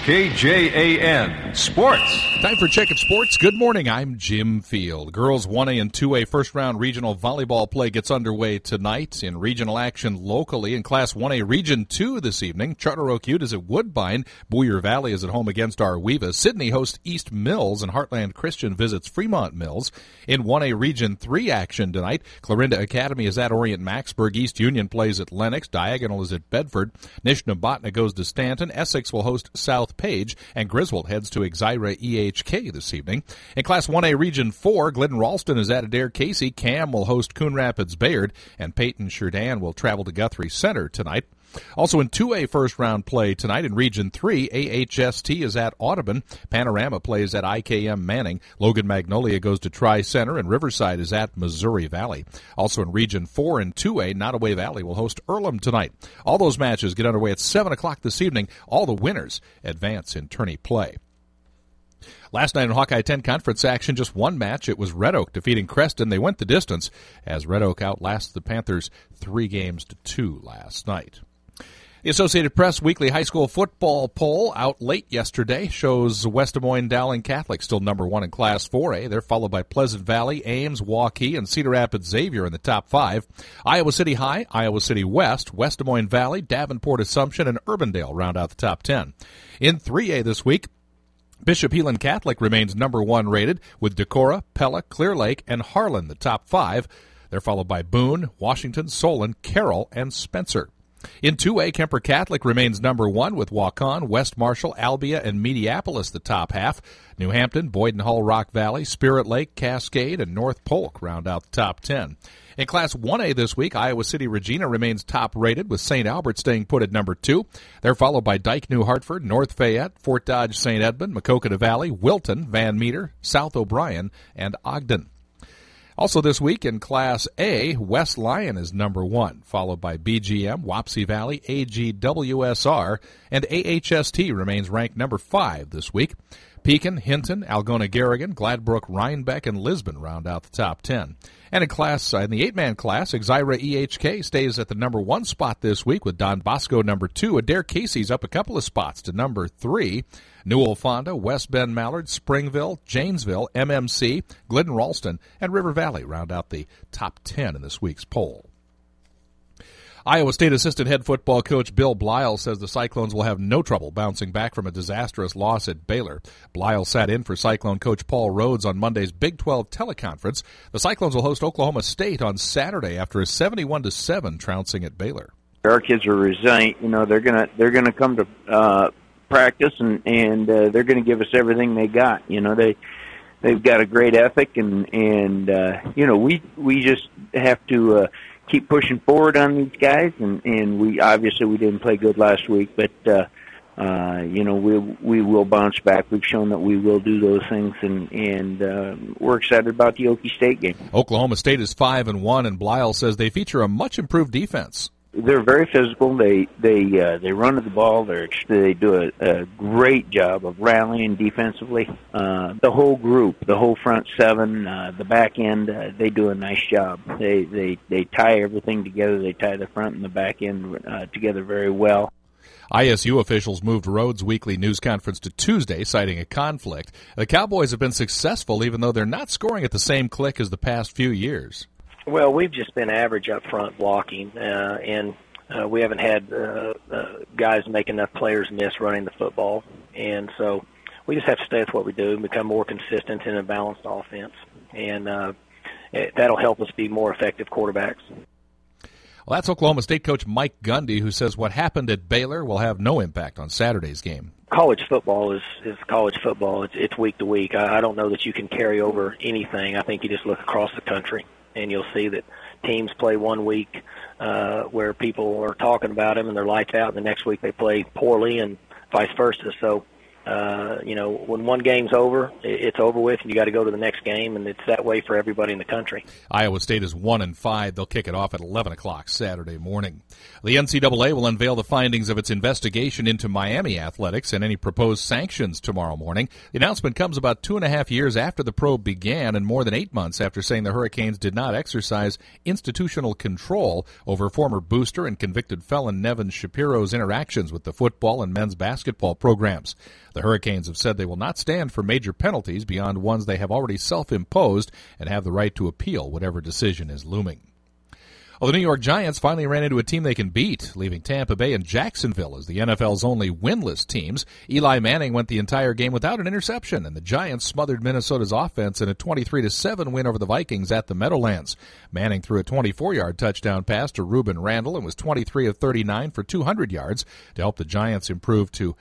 KJAN Sports. Time for Check of Sports. Good morning. I'm Jim Field. Girls 1A and 2A first-round regional volleyball play gets underway tonight. In regional action locally in Class 1A Region 2 this evening, Charter Oak Ute is at Woodbine. Boyer Valley is at home against Arweva. Sydney hosts East Mills, and Heartland Christian visits Fremont Mills. In 1A Region 3 action tonight, Clarinda Academy is at Orient Maxburg. East Union plays at Lennox. Diagonal is at Bedford. Nishnabotna goes to Stanton. Essex will host South Page, and Griswold heads to Exira EHK this evening. In Class 1A Region 4, Glidden Ralston is at Adair Casey. Cam will host Coon Rapids Bayard, and Peyton Sheridan will travel to Guthrie Center tonight. Also in 2A first-round play tonight in Region 3, AHST is at Audubon. Panorama plays at IKM Manning. Logan Magnolia goes to Tri-Center, and Riverside is at Missouri Valley. Also in Region 4 and 2A, Nottoway Valley will host Earlham tonight. All those matches get underway at 7 o'clock this evening. All the winners advance in tourney play. Last night in Hawkeye 10 conference action, just one match. It was Red Oak defeating Creston. They went the distance as Red Oak outlasts the Panthers 3-2 last night. The Associated Press weekly high school football poll out late yesterday shows West Des Moines Dowling Catholic still number one in Class 4A. They're followed by Pleasant Valley, Ames, Waukee, and Cedar Rapids Xavier in the top 5. Iowa City High, Iowa City West, West Des Moines Valley, Davenport Assumption, and Urbandale round out the top 10. In 3A this week, Bishop Heelan Catholic remains number one rated with Decorah, Pella, Clear Lake, and Harlan the top 5. They're followed by Boone, Washington, Solon, Carroll, and Spencer. In 2A, Kemper Catholic remains number one with Waukon, West Marshall, Albia, and Mediapolis the top half. New Hampton, Boyden Hull, Rock Valley, Spirit Lake, Cascade, and North Polk round out the top 10. In Class 1A this week, Iowa City Regina remains top-rated with St. Albert staying put at number 2. They're followed by Dike New Hartford, North Fayette, Fort Dodge St. Edmund, Maquoketa Valley, Wilton, Van Meter, South O'Brien, and Ogden. Also this week in Class A, West Lyon is number 1, followed by BGM, Wapsie Valley, AGWSR, and AHST remains ranked number 5 this week. Pekin, Hinton, Algona Garrigan, Gladbrook, Rhinebeck, and Lisbon round out the top 10. And in the 8-man class, Exira EHK stays at the number 1 spot this week with Don Bosco number 2. Adair Casey's up a couple of spots to number 3. Newell Fonda, West Bend Mallard, Springville, Janesville, MMC, Glidden Ralston, and River Valley round out the top 10 in this week's poll. Iowa State assistant head football coach Bill Blyle says the Cyclones will have no trouble bouncing back from a disastrous loss at Baylor. Blyle sat in for Cyclone coach Paul Rhodes on Monday's Big 12 teleconference. The Cyclones will host Oklahoma State on Saturday after a 71-7 trouncing at Baylor. Our kids are resilient. You know, they're gonna come to practice and they're gonna give us everything they got. You know, they've got a great ethic and you know, we just have to keep pushing forward on these guys, and we didn't play good last week, but you know, we will bounce back. We've shown that we will do those things, and we're excited about the Okie State game. Oklahoma State is 5-1, and Blyle says they feature a much improved defense. They're very physical. They run to the ball. They do a great job of rallying defensively. The whole group, the whole front seven, the back end, they do a nice job. They tie everything together. They tie the front and the back end together very well. ISU officials moved Rhodes' weekly news conference to Tuesday, citing a conflict. The Cowboys have been successful, even though they're not scoring at the same click as the past few years. Well, we've just been average up front blocking, and we haven't had guys make enough players miss running the football. And so we just have to stay with what we do and become more consistent in a balanced offense. And that'll help us be more effective quarterbacks. Well, that's Oklahoma State coach Mike Gundy, who says what happened at Baylor will have no impact on Saturday's game. College football is college football. It's week to week. I don't know that you can carry over anything. I think you just look across the country, and you'll see that teams play one week where people are talking about them and they're lights out, and the next week they play poorly and vice versa. So when one game's over, it's over with, and you got to go to the next game, and it's that way for everybody in the country. Iowa State is 1-5. They'll kick it off at 11 o'clock Saturday morning. The NCAA will unveil the findings of its investigation into Miami athletics and any proposed sanctions tomorrow morning. The announcement comes about 2.5 years after the probe began and more than 8 months after saying the Hurricanes did not exercise institutional control over former booster and convicted felon Nevin Shapiro's interactions with the football and men's basketball programs. The Hurricanes have said they will not stand for major penalties beyond ones they have already self-imposed and have the right to appeal whatever decision is looming. Well, the New York Giants finally ran into a team they can beat, leaving Tampa Bay and Jacksonville as the NFL's only winless teams. Eli Manning went the entire game without an interception, and the Giants smothered Minnesota's offense in a 23-7 win over the Vikings at the Meadowlands. Manning threw a 24-yard touchdown pass to Reuben Randall and was 23 of 39 for 200 yards to help the Giants improve to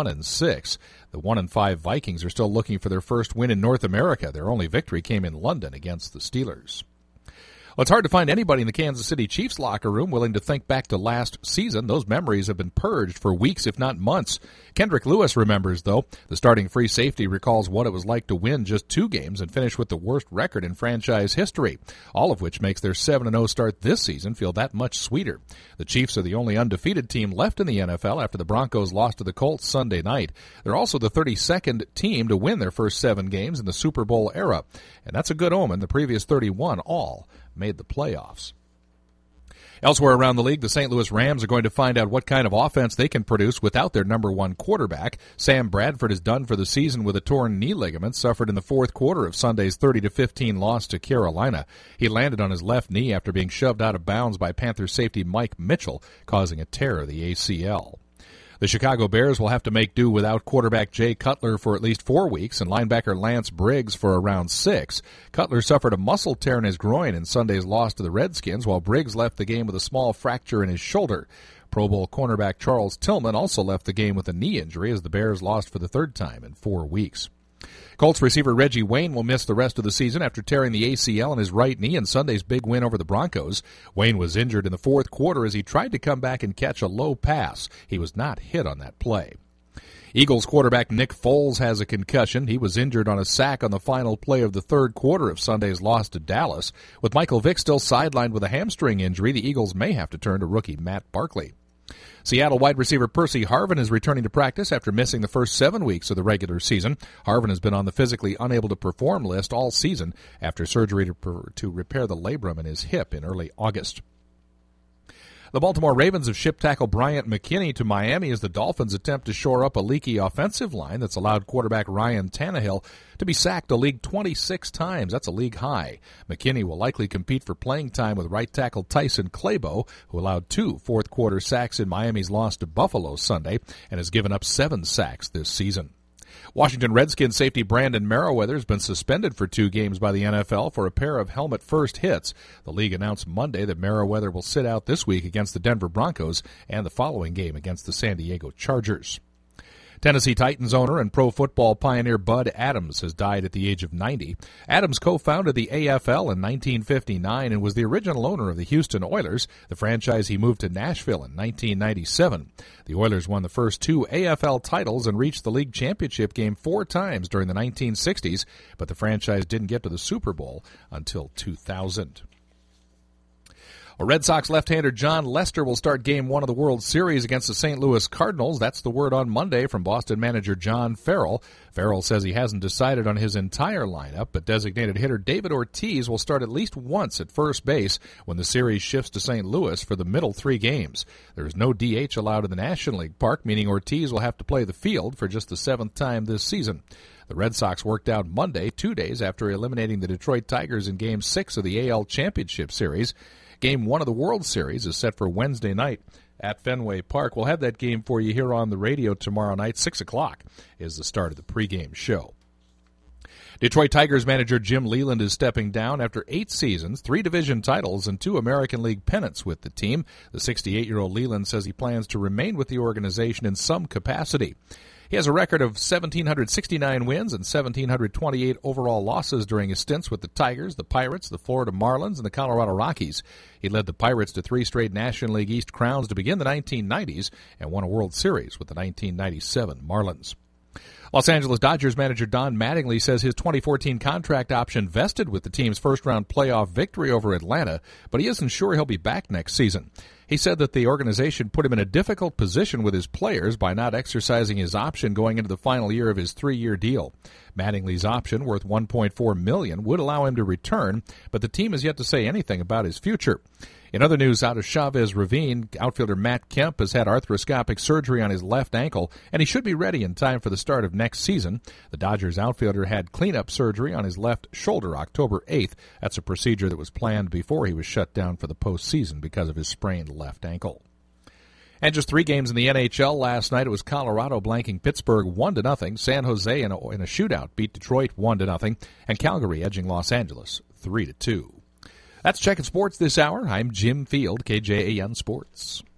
1-6. The 1-5 Vikings are still looking for their first win in North America. Their only victory came in London against the Steelers. Well, it's hard to find anybody in the Kansas City Chiefs locker room willing to think back to last season. Those memories have been purged for weeks, if not months. Kendrick Lewis remembers, though. The starting free safety recalls what it was like to win just 2 games and finish with the worst record in franchise history, all of which makes their 7-0 start this season feel that much sweeter. The Chiefs are the only undefeated team left in the NFL after the Broncos lost to the Colts Sunday night. They're also the 32nd team to win their first 7 games in the Super Bowl era, and that's a good omen. The previous 31 all made the playoffs. Elsewhere around the league, the St. Louis Rams are going to find out what kind of offense they can produce without their number 1 quarterback. Sam Bradford is done for the season with a torn knee ligament suffered in the fourth quarter of Sunday's 30-15 loss to Carolina. He landed on his left knee after being shoved out of bounds by Panthers safety Mike Mitchell, causing a tear of the ACL. The Chicago Bears will have to make do without quarterback Jay Cutler for at least 4 weeks and linebacker Lance Briggs for around 6. Cutler suffered a muscle tear in his groin in Sunday's loss to the Redskins, while Briggs left the game with a small fracture in his shoulder. Pro Bowl cornerback Charles Tillman also left the game with a knee injury as the Bears lost for the 3rd time in 4 weeks. Colts receiver Reggie Wayne will miss the rest of the season after tearing the ACL in his right knee in Sunday's big win over the Broncos. Wayne was injured in the fourth quarter as he tried to come back and catch a low pass. He was not hit on that play. Eagles quarterback Nick Foles has a concussion. He was injured on a sack on the final play of the third quarter of Sunday's loss to Dallas. With Michael Vick still sidelined with a hamstring injury, the Eagles may have to turn to rookie Matt Barkley. Seattle wide receiver Percy Harvin is returning to practice after missing the first 7 weeks of the regular season. Harvin has been on the physically unable to perform list all season after surgery to repair the labrum in his hip in early August. The Baltimore Ravens have shipped tackle Bryant McKinnie to Miami as the Dolphins attempt to shore up a leaky offensive line that's allowed quarterback Ryan Tannehill to be sacked a league 26 times. That's a league high. McKinnie will likely compete for playing time with right tackle Tyson Clabo, who allowed 2 fourth-quarter sacks in Miami's loss to Buffalo Sunday and has given up 7 sacks this season. Washington Redskins safety Brandon Merriweather has been suspended for 2 games by the NFL for a pair of helmet-first hits. The league announced Monday that Merriweather will sit out this week against the Denver Broncos and the following game against the San Diego Chargers. Tennessee Titans owner and pro football pioneer Bud Adams has died at the age of 90. Adams co-founded the AFL in 1959 and was the original owner of the Houston Oilers, the franchise he moved to Nashville in 1997. The Oilers won the first 2 AFL titles and reached the league championship game 4 times during the 1960s, but the franchise didn't get to the Super Bowl until 2000. Red Sox left-hander John Lester will start Game 1 of the World Series against the St. Louis Cardinals. That's the word on Monday from Boston manager John Farrell. Farrell says he hasn't decided on his entire lineup, but designated hitter David Ortiz will start at least once at first base when the series shifts to St. Louis for the middle 3 games. There is no DH allowed in the National League Park, meaning Ortiz will have to play the field for just the 7th time this season. The Red Sox worked out Monday, 2 days after eliminating the Detroit Tigers in Game 6 of the AL Championship Series. Game 1 of the World Series is set for Wednesday night at Fenway Park. We'll have that game for you here on the radio tomorrow night. 6 o'clock is the start of the pregame show. Detroit Tigers manager Jim Leyland is stepping down after 8 seasons, 3 division titles, and 2 American League pennants with the team. The 68-year-old Leyland says he plans to remain with the organization in some capacity. He has a record of 1,769 wins and 1,728 overall losses during his stints with the Tigers, the Pirates, the Florida Marlins, and the Colorado Rockies. He led the Pirates to 3 straight National League East crowns to begin the 1990s and won a World Series with the 1997 Marlins. Los Angeles Dodgers manager Don Mattingly says his 2014 contract option vested with the team's first-round playoff victory over Atlanta, but he isn't sure he'll be back next season. He said that the organization put him in a difficult position with his players by not exercising his option going into the final year of his 3-year deal. Mattingly's option, worth $1.4 million, would allow him to return, but the team has yet to say anything about his future. In other news out of Chavez Ravine, outfielder Matt Kemp has had arthroscopic surgery on his left ankle, and he should be ready in time for the start of next season. The Dodgers outfielder had cleanup surgery on his left shoulder October 8th. That's a procedure that was planned before he was shut down for the postseason because of his sprained left ankle. And just 3 games in the NHL last night. It was Colorado blanking Pittsburgh 1-0. San Jose in a shootout beat Detroit 1-0. And Calgary edging Los Angeles 3-2. That's Checkin' Sports this hour. I'm Jim Field, KJAN Sports.